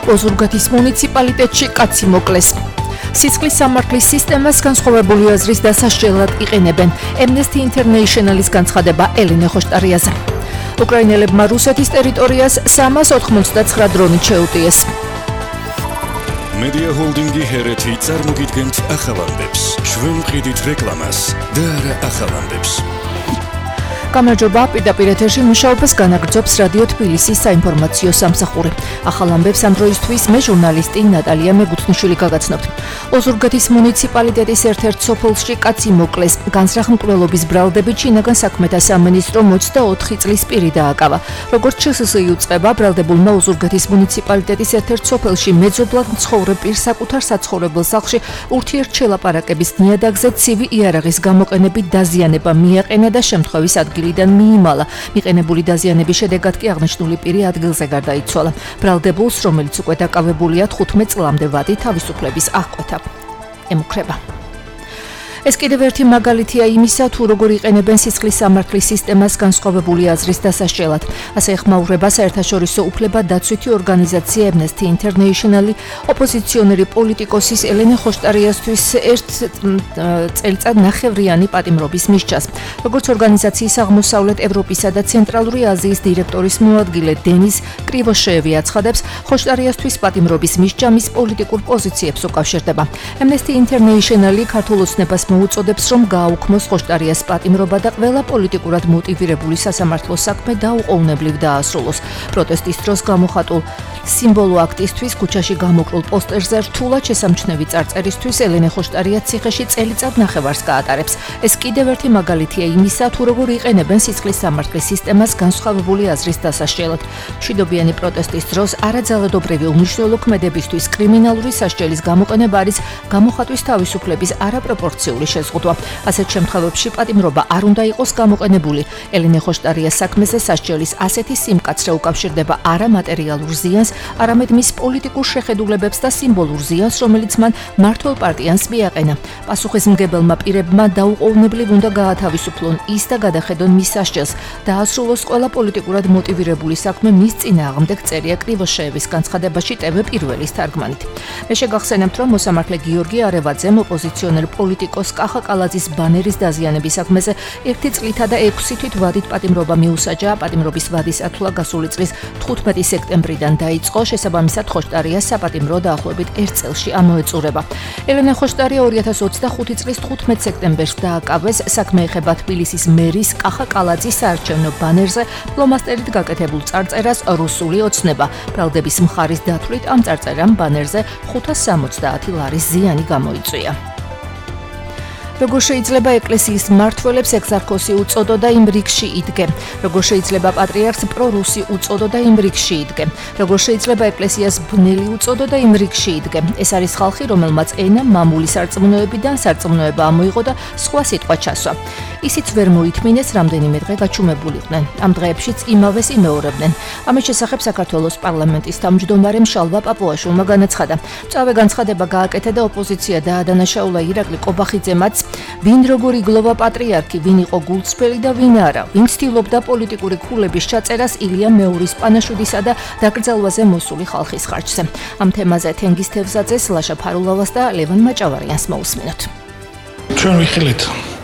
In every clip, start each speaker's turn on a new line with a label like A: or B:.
A: ოზურგეთის მუნიციპალიტეტში კაცი მოკლეს. სისხლის სამართლის სისტემას განსხვავებული აზრის დასასჯელად იყენებენ. Amnesty International-ის განცხადება ელენე ხოშტარიაზე. უკრაინელებმა რუსეთის ტერიტორიას 399 დრონით შეუტიეს.
B: Media Holding-ი ჰერეთი წარმოგიდგენთ ახალამდებს. ჩვენ ვყიდით რეკლამას და არა ახალამდებს.
A: გამარჯობა, პირდაპირ ეთერში მუშაობას განაგრძობს რადიო თბილისის საინფორმაციო სამსახური. ახალ ამბებს ამ დროისთვის მე ჟურნალისტი ნატალია მეგუთნიშვილი გაგაცნობთ. ოზურგეთის მუნიციპალიტეტის ერთ-ერთ სოფელში კაცი მოკლეს. განსახმკვლელობის ბრალდებით შინაგან საქმეთა სამინისტრო 24 წლის პირი დააკავა. როგორც ЧՍՍ იუწყება, ბრალდებულმა ოზურგეთის მუნიციპალიტეტის ერთ-ერთ სოფელში მეძობლად მცხოვრებ პირს საკუთარ საცხოვრებელ სახლში ურთიერთშელაპარაკების ნიადაგზე ცივი იარაღის გამოყენებით დაზიანება მიაყენა და შემთხვევის ადგილიდან მიიმალა. მიყენებული დაზიანების შედეგად კი აღნიშნული პირი ადგილზე გარდაიცვალა. ბრალდებულს, რომელიც უკვე დაკავებულია 15 წლამდე ვადი თავისუფლების აღკვეთა ემუქრება. ეს კიდევ ერთი მაგალითია იმისა, თუ როგორ იყენებენ სისხლის სამართლის სისტემას განსხვავებული აზრის დასასჯელად. ასე ეხმაურება საერთაშორისო უფლებადაცვითი ორგანიზაცია Amnesty International-ი ოპოზიციონერი პოლიტიკოსის ელენე ხოშტარიასთვის ერთ წელიწად ნახევრიანი პატიმრობის მისჯას. როგორც ორგანიზაციის აღმოსავლეთ ევროპისა და ცენტრალური აზიის დირექტორის მოადგილე დენის კრივოშეევი აცხადებს, ხოშტარიასთვის პატიმრობის მისჯა მის პოლიტიკურ პოზიციებს უკავშირდება. Amnesty International-ი ქართულ ოცნებას მოუწოდებს, რომ გააუქმოს ხოშტარიას პატიმრობა და ყველა პოლიტიკურად მოტივირებული სასამართლო საქმე დაუყოვნებლივ დაასრულოს. პროტესტის დროს გამოხატულ სიმბოლო აქტისთვის ქუჩაში გამოკრულ პოსტერზე რთულად შესამჩნევი წარწერისთვის ელენე ხოშტარია ციხეში წელიწად ნახევარს გაატარებს. ეს კიდევ ერთი მაგალითია იმისა, თუ როგორ იყენებენ სისხლის სამართლის სისტემას განსხვავებული აზრის დასასჯელად. მშვიდობიანი პროტესტის დროს არაძალადობრივი უმნიშვნელო ქმედებისთვის კრიმინალური სასჯელის გამოყენება არის გამოხატვის თავისუფლების არაპროპორციული შეზღუდვა. ასეთ შემთხვევებში პატიმრობა არ უნდა იყოს გამოყენებული. ელენე ხოშტარიას საქმეზე სასჯელის ასეთი სიმკაცრე უკავშირდება არა მატერიალურ ზიანს, არამედ მის პოლიტიკურ შეხედულებებს და სიმბოლურ ზიანს, რომელიც მან მმართველ პარტიანს მიაყენა. პასუხისმგებელმა პირებმა დაუყოვნებლივ უნდა გაათავისუფლონ ის და გადახედონ მის სასჯელს. დაასრულოს ყველა პოლიტიკურად მოტივირებული საქმე მის წინააღმდეგ, წერია კრივოშეევის განცხადებაში TV1-ის თარგმანით. მე შეგახსენებთ, რომ მოსამართლე გიორგი არევაძემ ოპოზიციონერ პოლიტიკოს კახა კალაძის ბანერის დაზიანების საქმეზე 1 წლითა და 6 თვით ვადით პატიმრობა მიუსაჯა. პატიმრობის ვადის ათვლა გასული წლის 15 სექტემბრიდან დაიწყო. შესაბამისად ხოშტარიას საპატიმრო დაახლოებით 1 წელში ამოეწურება. ელენე ხოშტარია 2025 წლის 15 სექტემბერს დააკავეს. საქმე ეხება თბილისის მერის კახა კალაძის საარჩევნო ბანერზე ფლომასტერით გაკეთებულ წარწერას რუსული ოცნება. ბრალდების მხარის დათვლით ამ წარწერამ ბანერზე 570 ლარის ზიანი გამოიწვია. როგორ შეიძლება ეკლესიის მმართველებს ეგზარქოსი უწოდო და იმ რიგში იდგე? როგორ შეიძლება პატრიარქს პრორუსი უწოდო და იმ რიგში იდგე? როგორ შეიძლება ეკლესიას ბნელი უწოდო და იმ რიგში იდგე? ეს არის ხალხი, რომელმაც ენა, მამული სარწმუნოებიდან სარწმუნოება ამოიღო და სხვა სიტყვა ჩასვა. ისიც ვერ მოითმინეს, რამდენიმე დღე გაჩუმებულიყვნენ. ამ დღეებშიც იმავეს იმეორებდნენ. ამის შესახებ საქართველოს პარლამენტის თავმჯდომარემ შალვა პაპუაშვილმა განაცხადა. მწვავე განცხადება გააკეთა და ოპოზიცია დაადანაშაულა ირაკლი ყობახიძემაც. ვინ როგორ იგლოვა პატრიარქი, ვინ იყო გულწრფელი და ვინ არა, ვინ ცდილობდა პოლიტიკური ქულების ჩაწერას ილია მეურის პანაშვიდისა და დაკრძალვაზე მოსული ხალხის ხარჯზე. ამ თემაზე თენგიზ თევზაძეს, ლაშა ფარულავას და ლევან მაჭავარიანს მოусმინოთ.
C: ჩვენ ვიხილეთ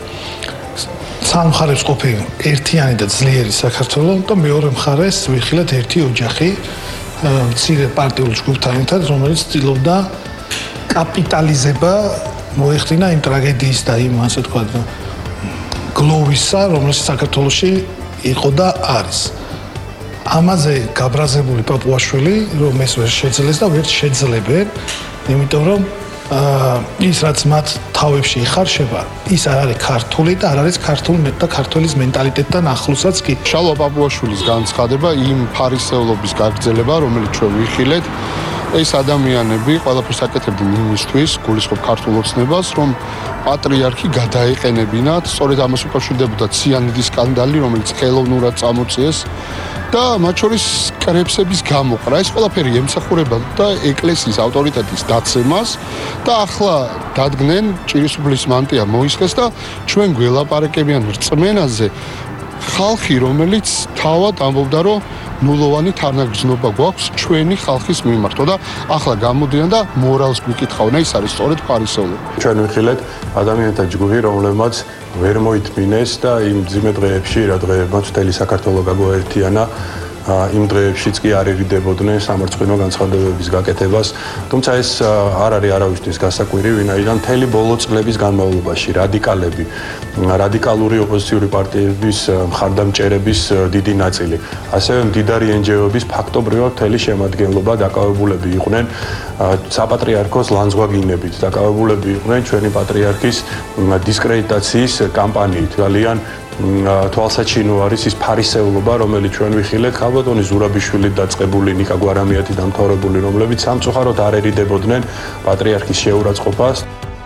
C: სამ მხარეს ყოფი ერთიანი და ძლიერი საქართველოს და მეორე მხარეს ვიხილეთ ერთი ოჯახი მცირე პარტიულ ჯგუფთან ერთად, რომელიც ცდილობდა კაპიტალიზება მოეხდინა იმ ტრაგედიის და იმ ასე ვთქვათ გლოვისა, რომელიც საქართველოში იყო და არის. ამაზე გაბრაზებული პაპუაშვილი, რომ ეს ვერ შეძლეს და ვერ შეძლებენ, იმიტომ რომ ის რაც მათ თავებში იხარშება, ის არ არის ქართული და არ არის ქართულის მენტალიტეტთან ახლოსაც კი.
D: შალვა პაპუაშვილის განცხადება იმ ფარისევლობის გაგრძელება, რომელიც ჩვენ ვიხილეთ, ეს ადამიანები ყველაფერს აკეთებდნენ იმისთვის, გულისხმობ ქართულ ოცნებას, რომ პატრიარქი გადაეყენებინათ, სწორედ ამას უკავშირდებოდა ციანიდის სკანდალი, რომელიც ხელოვნურად წამოწიეს და მათ შორის კრებსების გამოყრა. ეს ყველაფერი ემსახურებოდა ეკლესიის ავტორიტეტის დაცემას და ახლა დადგნენ ჭირისუბლის მანტია მოისხეს და ჩვენ გველაპარაკებიან რწმენაზე ხალხი, რომელიც თავად ამბობდა, რომ ნულოვანი თანაგრძნობა გვაქვს ჩვენი ხალხის მიმართ და ახლა გამოდიან და მორალს გვიკითხავენ, ის არის სწორედ ფარისეულობა.
E: ჩვენ ვიხილეთ ადამიანთა ჯგუფი, რომლებმაც ვერ მოითმინეს და იმ ძიმე დღეებში, რა დღეებმაც მთელი საქართველო გაგვაერთიანა, იმ დღეებშიც კი არ ერიდებოდნენ სამარცხვინო განცხადებების გაკეთებას. თუმცა ეს არ არის არავისთვის გასაკვირი, ვინაიდან მთელი ბოლო წლების განმავლობაში რადიკალური ოპოზიციური პარტიების მხარდამჭერების დიდი ნაწილი, ასევე მდიდარი NGO-ების ფაქტობრივად მთელი შემადგენლობა დაკავებულები იყვნენ საპატრიარქოს ლანძღვაგინებით, დაკავებულები იყვნენ ჩვენი პატრიარქის დისკრედიტაციის კამპანიით. ძალიან თვალსაჩინო არის ის ფარისეულობა, რომელიც ჩვენ ვიხილეთ ქალბატონი ზურაბიშვილი დაწყებული, ნიკა გვარამიათი დამთავრებული, რომლებიც სამწუხაროდ არ ერიდებოდნენ პატრიარქის შეურაცხყოფას.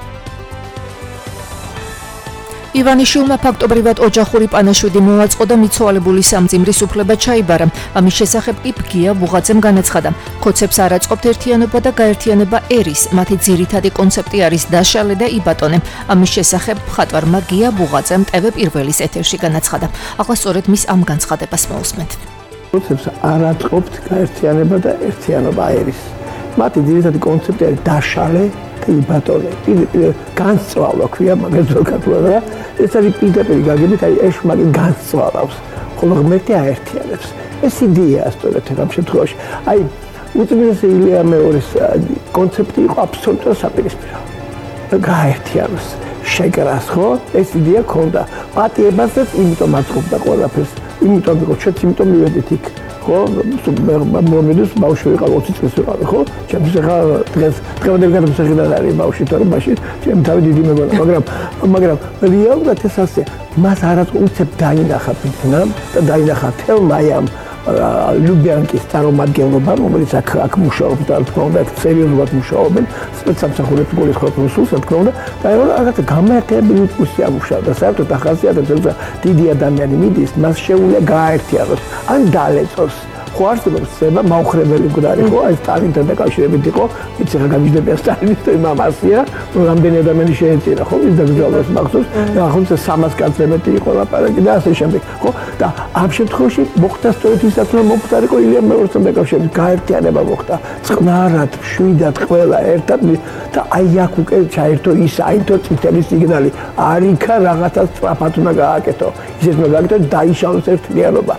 A: ივანიშვილმა ფაქტობრივად ოჯახური პანაშვიდი მოაწყო და მიცვალებული სამძიმრის უფლება ჩაიბარა. ამის შესახებ კი გია ბუღაძემ განაცხადა. ქოცებს არ აწყობთ ერთიანობა და გაერთიანება ერის. მათი ძირითადი კონცეპტი არის დაშალე და იბატონე. ამის შესახებ მხატვარმა გია ბუღაძემ TV პირველის ეთერში განაცხადა. ახლა სწორედ მის ამ განცხადებას მოვუსმენთ.
F: ქოცებს არ აწყობთ გაერთიანება და ერთიანობა ერის. მათი ძირითადი კონცეპტი არის დაშალე იბატონე, განსწვავლა ქვია მაგას ზოგადად რა. ეს არის პირდაპირ გაგებით, აი ეშმაკი განსწავლავს, ხოლო ღმერთი აერთიანებს. ეს იდეაა სწორედ ამ შემთხვევაში. აი უწმინდესი ილია მეორის კონცეფტი იყო აბსოლუტურად საპირისპირო. გაერთიანოს, შეკრას, ხო? ეს იდეა ქონდა. პატიებასაც იმიტომ აწყობდა ყველაფერს. იმიტომ იყო ჩვენ მივედით იქ. ხო, მომედოს ბავშვი ვიყავ 20 წელს ვიყავ, ხო? ჩემს ახლა დღევანდელი გადამსახილად არის ბავშვი, თორემ მაშინ ჩემ თავი დიდი მეგონა, მაგრამ რეალურად ეს ასე მას არ უცებ დაინახა ფიქნა და დაინახა თელმაიამ ლუბიანკის წარმომადგენლობა, რომელიც აქ მუშაობდა, თქო უნდა სერიოზულად მუშაობენ, სპეცსამსახურებში გულისხმობ რუსულს, თქო უნდა და რაღაცა გამართლებული კურსი ამუშავდა, საერთოდ ახასიათებს, როცა დიდი ადამიანი მიდის, მას შეუძლია გააერთიანოს, ან დალეწოს. ხო არსებობს ცება მაუხრებელი მკვდარი, ხო, აი სტალინთან დაკავშირებით იყო, იცი რა გამიჯდება სტალინისტი მამასია, რამდენი ადამიანი შეეწირა, ხო, ის დაგზავნეს მახსოვს, და ახლა 300 კაცზე მეტი იყო ლაპარაკი და ასე შემდეგ, ხო, და ამ შემთხვევაში მოხდა სწორედ ისაც რომ მოხდარიყო ილია მეორესთან დაკავშირებით, გაერთიანება მოხდა, წყნარად, შვიდად ყველა ერთად და აი აქ უკვე ჩაერთო ის აითო წითელი სიგნალი, არიქა რაღაცა სწრაფად უნდა გააკეთო, ისეთ უნდა გააკეთო დაიშალოს ერთიანობა.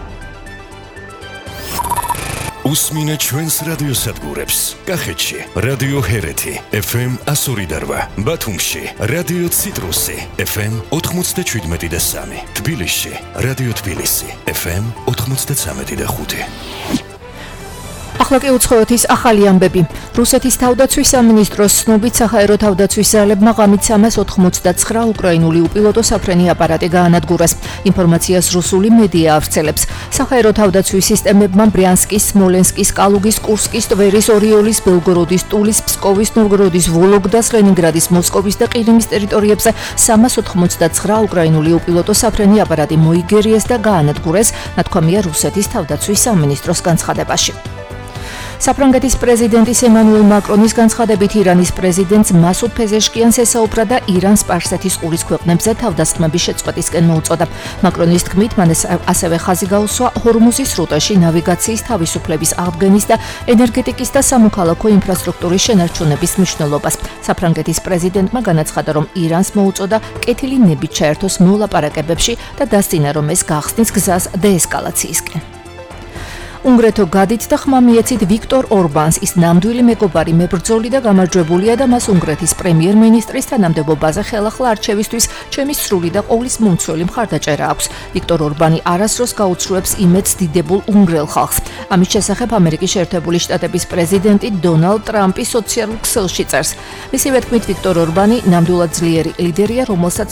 B: უსმინე ჩვენს რადიოსადგურებს. კახეთში რადიო ჰერეთი FM 102.8, ბათუმში რადიო ციტრუსი FM 97.3, თბილისში რადიო თბილისი FM 93.5.
A: ახლა კი უცხოეთის ახალი ამბები. რუსეთის თავდაცვის სამინისტროს ცნობით საჰაერო თავდაცვის ძალებმა ღამით 389 უკრაინული უპილოტო საფრენი აპარატი გაანადგურეს. ინფორმაციას რუსული მედია ავრცელებს. საჰაერო თავდაცვის სისტემებმა ბრიანსკის, სმოლენსკის, კალუგის, კურსკის, ტვერის, ორიოლის, ბელგოროდის, ტულის, ფსკოვის, ნოვგოროდის, ვოლოგდას, ლენინგრადის, მოსკოვის და ყირიმის ტერიტორიებზე 389 უკრაინული უპილოტო საფრენი აპარატი მოიგერიეს და გაანადგურეს, ნათქვამია რუსეთის თავდაცვის სამინისტროს განცხადებაში. საფრანგეთის პრეზიდენტის ემანუელ მაკრონის განცხადებით ირანის პრეზიდენტს მასუდ ფეზეშკიანს ესაუბრა და ირანს სპარსეთის ყურის ქვეყნებზე თავდასხმების შეწყვეტისკენ მოუწოდა. მაკრონის თქმით, მან ასევე ხაზი გაუსვა ჰორმუზის სრუტეში ნავიგაციის თავისუფლების აღდგენის და ენერგეტიკის და სამოქალაქო ინფრასტრუქტურის შენარჩუნების მნიშვნელობას. საფრანგეთის პრეზიდენტმა განაცხადა, რომ ირანს მოუწოდა კეთილი ნებით ჩაერთოს მოლაპარაკებებში და დასძინა, რომ ეს გახსნის გზას დეესკალაციისკენ. უნგრეთო გადით და ხმამიეცით ვიქტორ ორბანს ის ნამდვილი მეგობარი მებრძოლი და გამარჯვებულია და მას უნგრეთის პრემიერ-მინისტრის თანამდებობაზე ხელახლა არჩევისთვის ჩემი სრული და ყოვლის მომცველი მხარდაჭერა აქვს. ვიქტორ ორბანი არასდროს გაუცრუებს იმედს დიდებულ უნგრელ ხალხს. ამის შესახებ ამერიკის შეერთებული შტატების პრეზიდენტი დონალდ ტრამპი სოციალურ ქსელში წერს. მისივე თქმით, ვიქტორ ორბანი ნამდვილად ძლიერი ლიდერია, რომელსაც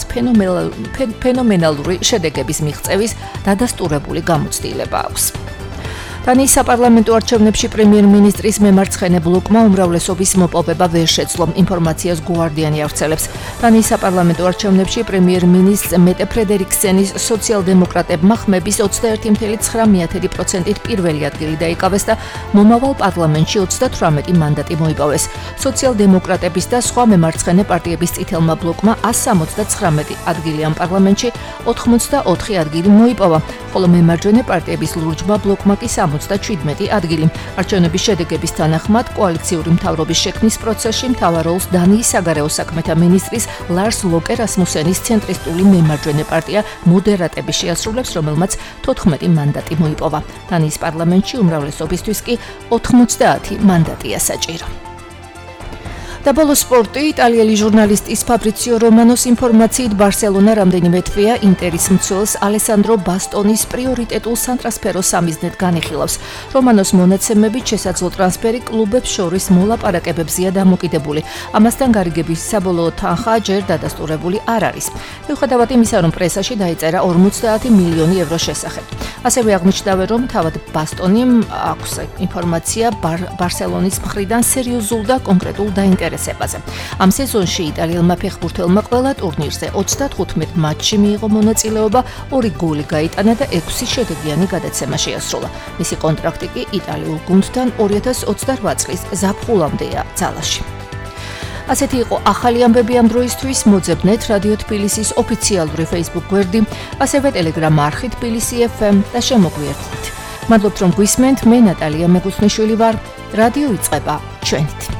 A: ფენომენალური შედეგების მიღწევის დადასტურებული გამოცდილება აქვს. დანიის საპარლამენტო არჩევნებში პრემიერ-მინისტრის მემარცხენე ბლოკმა უმრავლესობის მოპოვება ვერ შეძლო. ინფორმაციას Guardian-ი ავრცელებს. დანიის საპარლამენტო არჩევნებში პრემიერ-მინისტრ მეტე ფრედერიკსენის სოციალ-დემოკრატებმა ხმების 21.9%-ით პირველი ადგილი დაიკავეს და მომავალ პარლამენტში 38 მანდატი მოიპოვეს. სოციალ-დემოკრატების და სხვა მემარცხენე პარტიების წითელმა ბლოკმა 179 ადგილი ამ პარლამენტში 84 ადგილი მოიპოვა, ხოლო მემარჯვენე პარტიების ლურჯმა ბლოკმა კი 77 ადგილი. არჩევნების შედეგების თანახმად კოალიციური მთავრობის შექმნის პროცესში მთავარ როლს დანიის საგარეო საქმეთა მინისტრის ლარს ლოკე რასმუსენის ცენტრისტული მემარჯვენე პარტია მოდერატები შეასრულებს, რომელმაც 14 მანდატი მოიპოვა. დანიის პარლამენტში უმრავლესობისთვის კი 90 მანდატია საჭირო. და ბოლო სპორტი, იტალიელი ჟურნალისტის ფაბრიციო რომანოს ინფორმაციით ბარსელონა რამდენიმე თვეა ინტერის მცველს ალესანდრო ბასტონის პრიორიტეტულ სატრანსფერო სამიზნედ განიხილავს. რომანოს მონაცემებით შესაძლო ტრანსფერი კლუბებს შორის მოლაპარაკებებზეა დამოკიდებული. ამასთან გარიგების საბოლოო თანხა ჯერ დადასტურებული არ არის. მიუხედავად იმისა, რომ პრესაში დაიწერა 50 მილიონი ევროს შესახებ. ასევე აღნიშნავენ, რომ თავად ბასტონიმ აქვს ინფორმაცია ბარსელონის მხრიდან სერიოზულ და კონკრეტულ დაინტერესებაზე. ამ სეზონში იტალიელმა ფეხბურთელმა ყველა ტურნირზე 35 მატჩში მიიღო მონაწილეობა, 2 გოლი გაიტანა და 6 შედეგიანი გადაცემა შეასრულა. მისი კონტრაქტი კი იტალიურ გუნდთან 2028 წლის ზაფხულამდეა ძალაში. ასეთი იყო ახალი ამბები ამ დროისთვის. მოძებნეთ რადიო თბილისის ოფიციალური Facebook გვერდი, ასევე Telegram არხი თბილისი FM და შემოგვიერთდით. მადლობთ რომ გვისმენთ, მე ნატალია მეგუსნიშვილი ვარ. რადიო იწყება ჩვენით.